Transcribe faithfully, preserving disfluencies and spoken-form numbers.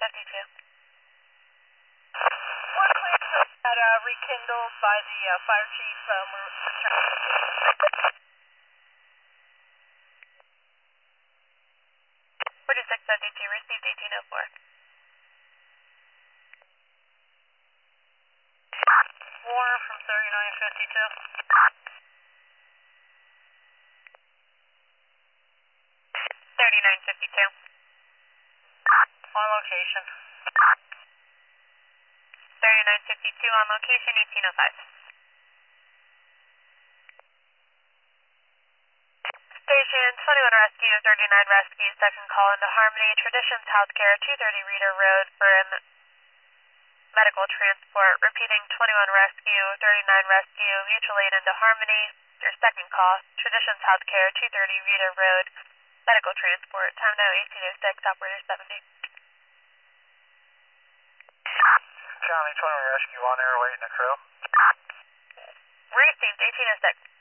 fifty-two. One place that uh, rekindled by the uh, fire chief. Um, we're forty-six fifty-two, received eighteen oh four. War from thirty-nine fifty-two. thirty-nine fifty-two. On location. thirty-nine fifty-two on location, eighteen oh five. Station twenty-one Rescue, thirty-nine Rescue, second call into Harmony, Traditions Healthcare, two thirty Reader Road for an medical transport. Repeating, twenty-one Rescue, thirty-nine Rescue, mutual aid into Harmony, your second call, Traditions Healthcare, two thirty Reader Road, medical transport. Time now eighteen oh six, operator seventy. County twenty-one Rescue on air, waiting to crew. Received eighteen oh six.